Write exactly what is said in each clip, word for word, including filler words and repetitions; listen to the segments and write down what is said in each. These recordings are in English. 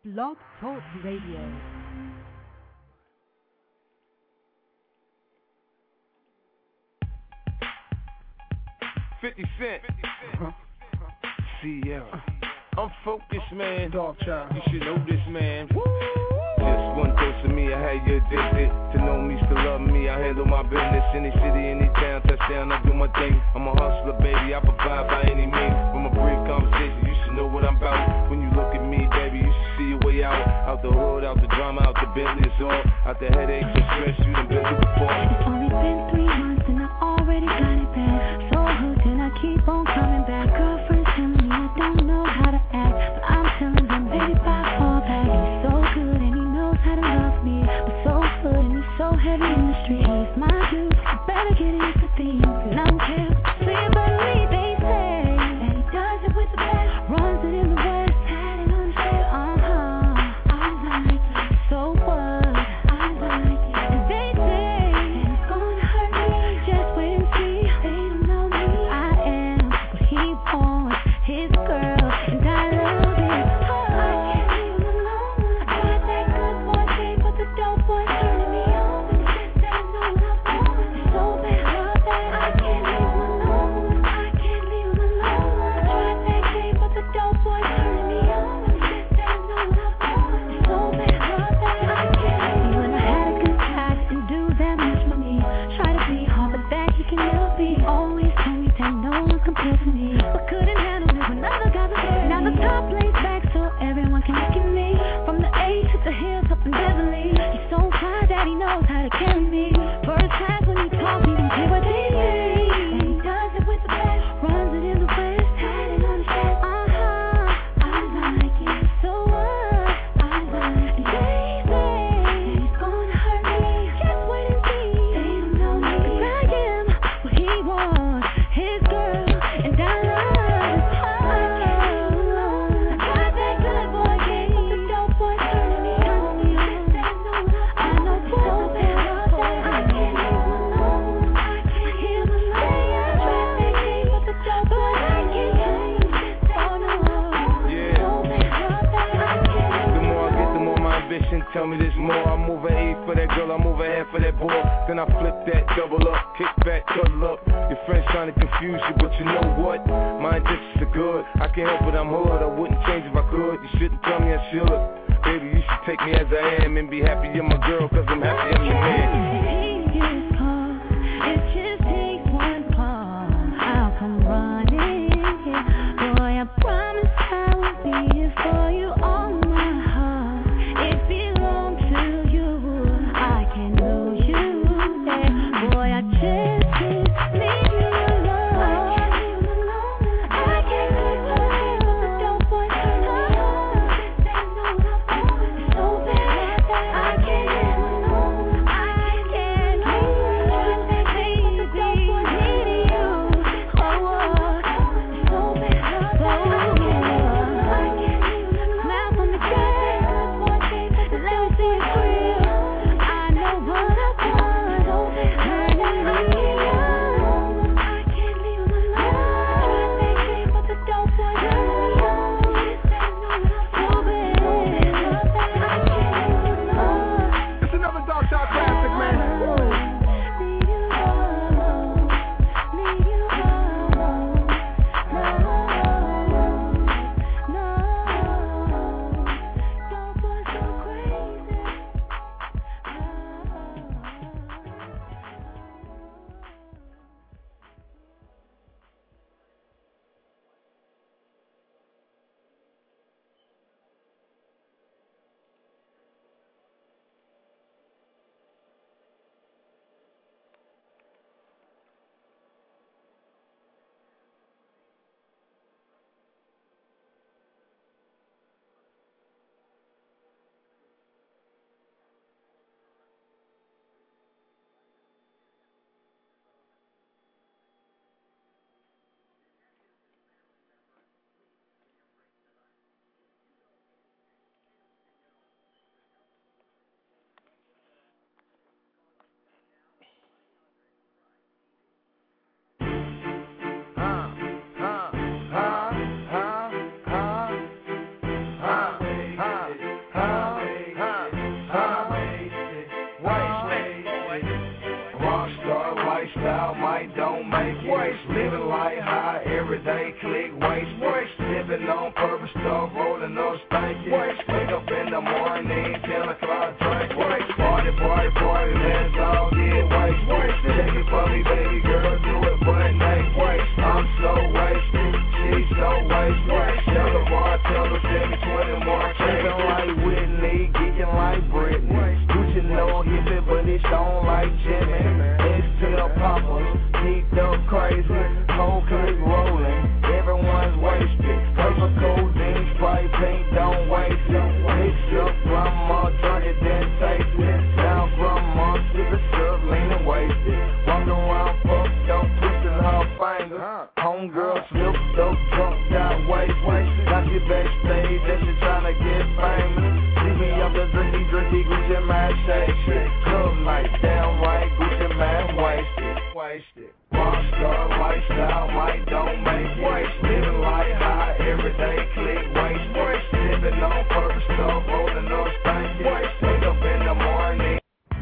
Blog Talk Radio. fifty Cent. Uh-huh. Sierra. I'm focused, man. Dog child. You should know this, man. Woo! Just one dose of me, I had you addicted. To know me, still love me, I handle my business. Any city, any town, touchdown, I do my thing. I'm a hustler, baby, I provide by any means. From a brief conversation, you should know what I'm about. When you look at me, baby, you should see your way out. Out the hood, out the drama, out the Bentley, it's all. Out the headaches and stress, you done been through before. It's only been three months and I already got it back. So hooked and I keep on coming back. Girlfriends telling me I don't know how to act, but I'm telling them, baby, by fall back. He's so good and he knows how to love me. I'm so good and he's so heavy in the street. He's my dude, you better get into things. And I don't care what you say about me, they say that he does it with the best. Runs it in the west, had it on set, uh-huh. I like it, so what? I like it, and they say that it's gonna hurt me. Just wait and see, they don't know me. I am what he wants, his girl, and I love it. I can't leave him alone. I tried that good boy thing, but the dope boy turning me on. And he just said no, not more. It's so bad, love that. I can't leave him alone. I can't leave him alone. I tried that thing, but the dope boy turning me on. And he just said no, not more. It's so bad, love that. I can't leave him alone. When I had a good time, didn't do that much for me. Try to be hard, but that he can never be. Always told me that no one compared to me, but couldn't handle it when other guys were there. Now the top lays back so everyone can look at me. From the A to the hills up in Beverly, he's so fly that he knows how to carry me. First class when he talks, he don't care what they say. And he does it with the best. Runs it in the west, had it on the set. Uh-huh, I like it, so what? I like it. They say that he's gonna hurt me. Just wait and see, they don't know me. 'Cause I am what he wants, his girl, and I love it. I tried that good boy game, but the dope boy turning me on. He just said no, I know so bad, love that. I can't leave him alone. I can't hear him alone. I tried that game, but the dope boy turning me on. He just said no, Yeah. so bad, love that. I can't The more I get, the more my ambition. Tell me there's more. I move an eight for that girl, I move a half for that boy. Then I flip that, double up, kick back, cuddle up. Your friends trying to confuse you, but you know what? My intentions are good. I can't help it, I'm hood. I wouldn't change if I could. You shouldn't tell me I should. Baby, you should take me as I am and be happy you're my girl, cause I'm happy I'm your man. It just takes one call. I'll come running. Boy, I promise I will be here for you. All my heart, it belongs to you. I can't lose you. Yeah. Boy, I just can't leave you alone. I can't leave you alone. But the dope boy turning me on. Just say no, not more. It's so bad. I can't leave you alone. I can't. stanky. Wake up in the morning, ten o'clock drink. Party, party, party, let's all get wasted. Take it for me, baby girl, do it butt naked. I'm so wasted, she's so wasted. Tell the bartender, send me twenty more. Trippin' like Whitney, geeking like Britney. Gucci no hippie, but it's on like Jimmy. It's still poppers, geeked up crazy. Whole clique rolling, everyone's wasted. Purple codeine, Sprite, pink, don't waste it. Mix up, grandma, drunk it, then taste it. Now grandma, sippin' syrup, leaning wasted. Walking around, fucked up, twisting her fingers. Homegirl slipped up, drunk, got wasted. Now she backstage, and she tryna get famous. See me up the drinky, drinky, Gucci man, shake, shake. Club night, damn right, Gucci man, wasted, wasted. Rockstar lifestyle, might don't make waste. Living like high, everyday click, waste, waste. Sipping on purple stuff, rolling up stanky. Wake up in the morning.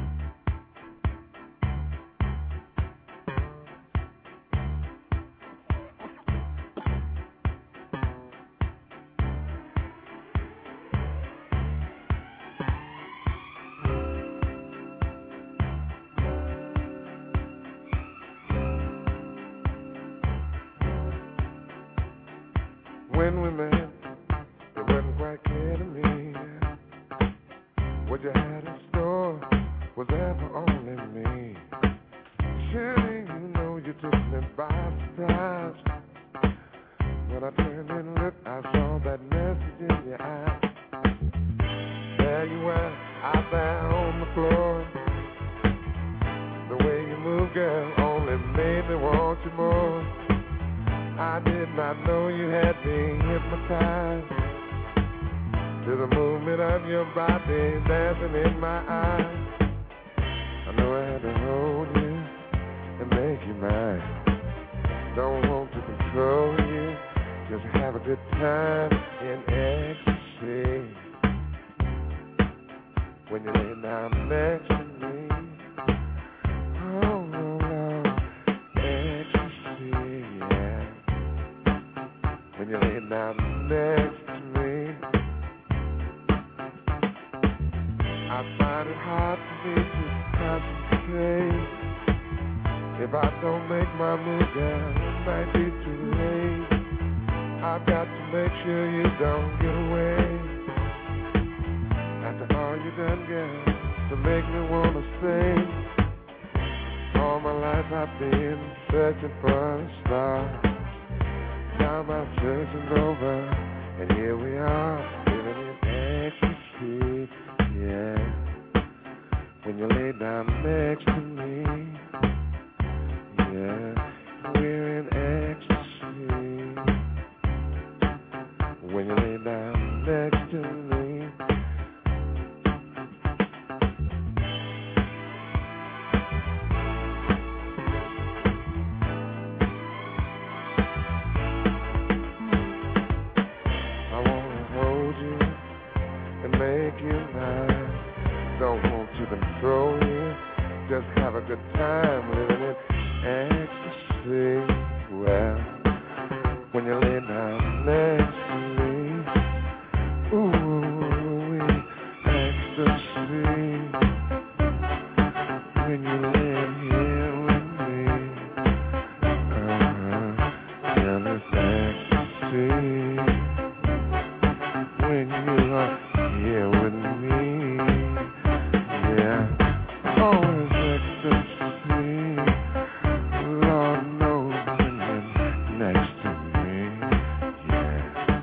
When we met, it wasn't quite clear to me what you had in store was ever only me. Surely you know you took me by surprise. When I turned and looked, I saw that message in your eyes. There you were, out there on the floor. The way you move, girl, only made me want you more. I did not know you had me hypnotized to the movement of your body dancing in my eyes. I know I had to hold you and make you mine. Don't want to control you, just have a good time in ecstasy. When you lay down next to me, oh Lord, ecstasy, yeah. When you lay down next to me, I find it hard for me to concentrate. If I don't make my move, girl, it might be too late. I've got to make sure you don't get away. After all you done, girl, to make me wanna stay. All my life I've been searching for a star. Now my search is over, and here we are, living in ecstasy, yeah. When you lay down next to me, yeah, we're in ecstasy. When you lay down next to me, make you mine. Don't want to control you, just have a good time living in ecstasy. Well, when you lay down next to me, ooh, ecstasy. When you lay here with me, uh-huh, jealous ecstasy. When you are here with me, yeah, always ecstasy. Lord knows when you're next to me, yeah.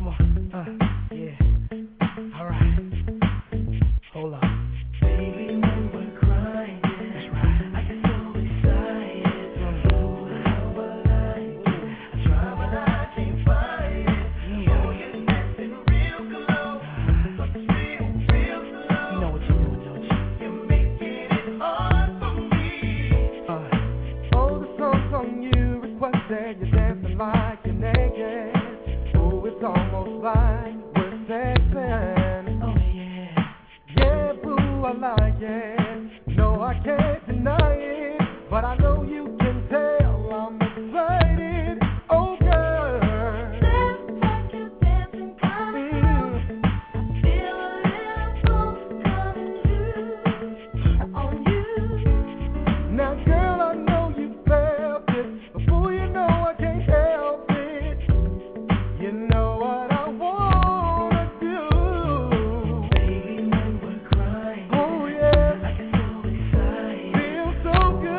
Come on, uh, yeah. All right. Hold up. Baby, when we're crying, that's right. I get so excited. Mm. Ooh, how I like it. I try, but I can't find it. Mm. Oh, you're dancing real close, but still, real slow. You know what you're doing, don't you? You're making it hard for me. Uh. Oh, the song's on you. Requested you're dancing like you're naked. Oh, it's almost like we're sexing. Oh, yeah. Yeah, boo, I like it. No, I can't deny it. But I know you can tell I'm excited. Oh, girl. Dance like you're dancing kind of slow. I feel a little pulse coming through on you. Now, girl, I know you felt it. Before you know I can't help it. You know what I wanna do. Baby, when we're crying, Oh, yeah. I get so excited. Feels so good.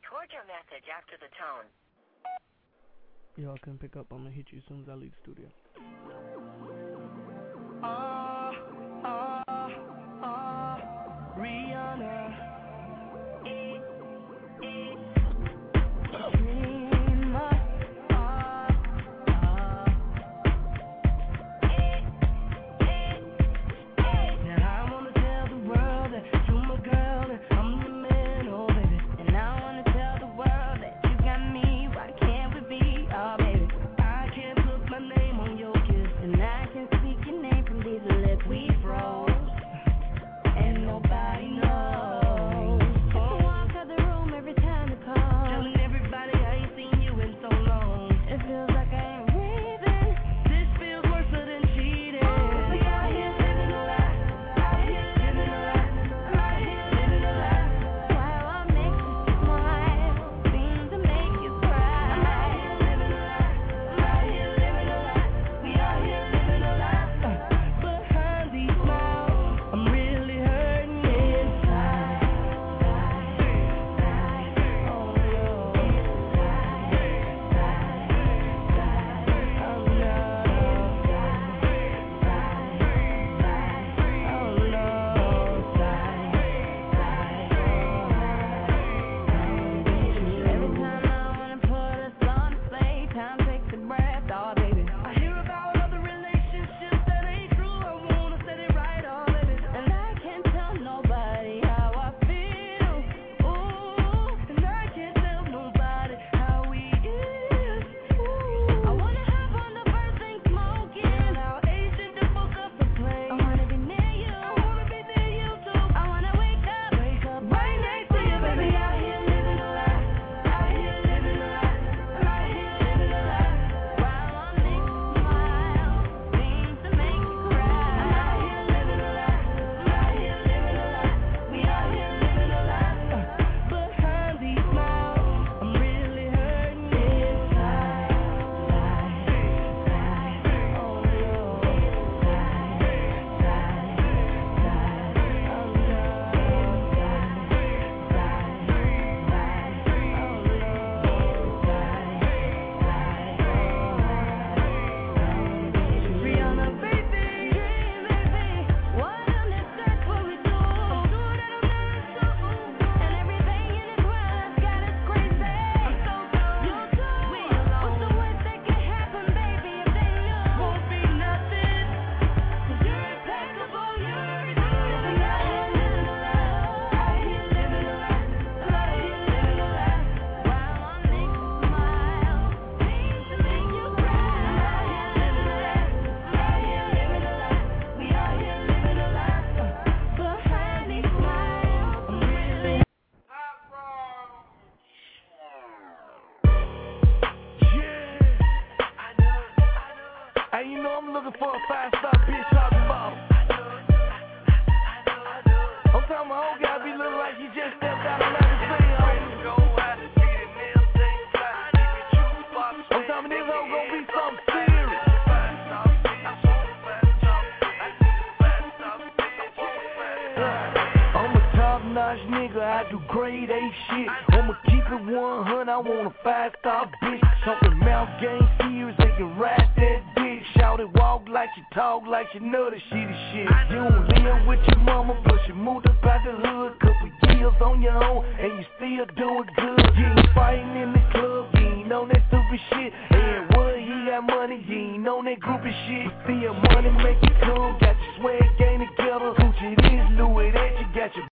Record your message after the tone. Yo, I couldn't pick up. I'm gonna hit you as soon as I leave the studio. Oh, oh, oh, Rihanna. Eh, eh. Dreamer. Oh, oh. Eh, eh, eh. Now I wanna tell the world that you're my girl and I'm the man, oh baby. And I wanna tell the world that you got me. Why can't we be, oh baby? I can't put my name on your kiss, and I can speak your name from these lips we froze, and nobody knows. I walk out the room every time you call. Telling everybody I ain't seen you in so long. It feels like I ain't breathing. This feels worse than cheating. We out here living a lie, out here living a lie, out here living a lie. While I make you smile, seem to make you cry. I'm out here living a lie, I'm out here living a lie. We out here living a lie. Behind these smiles, I'm really hurting inside. Oh no. Oh Every time I wanna put us on display, time takes a breath, oh baby. I hear about other relationships that ain't true. I wanna set it right, oh baby. And I can't tell nobody how I feel. Ooh, and I can't tell nobody how we is. Ooh, I wanna hop on the first thing smoking. our agent to book up the plane. I wanna be near you. I wanna be near you too. I wanna wake up, Wake up right next to you, baby. Out here living a lie, out here living a lie, out here living a lie. While I make you smile, seems to make you cry. I'm out here living a lie, I'm out here living a lie. We out here living a lie. behind these smiles. I'm really hurting inside. Oh no. Rihanna, baby, What on this earth will we do? I'm sure that I'm not so. And everything in this world has got us crazy. I'm so good. You too. We alone. What's the worst that could happen, baby, if they knew? won't be nothing. You're impeccable, you're everything. We out here living a lie, out here living a lie, out here living a lie. While I make you smile, seems to make you cry. I'm out here living a lie, I'm out here living a lie. We out here living a lie. Behind these smiles, I'm really. Hey, you know I'm looking for a five-star bitch out the bottom. I'm talking my whole guy be looking like he just stepped out of Latin City. I'm talking this hoe gonna be something serious. I'm a top-notch nigga, I do grade A shit. I'ma keep it one hundred, I want a five-star bitch. Something mouth game serious, they can ride that bitch. Shout it, walk like she talk like she know that she the shit. You don't live with your mama, but you moved up out the hood. Couple years on your own, and you still doing good. You ain't fighting in the club, you ain't on that stupid shit. And what, he got money, you ain't on that groupie shit. But still money make you come, got your swag game together. Gucci this, Louis that, you got your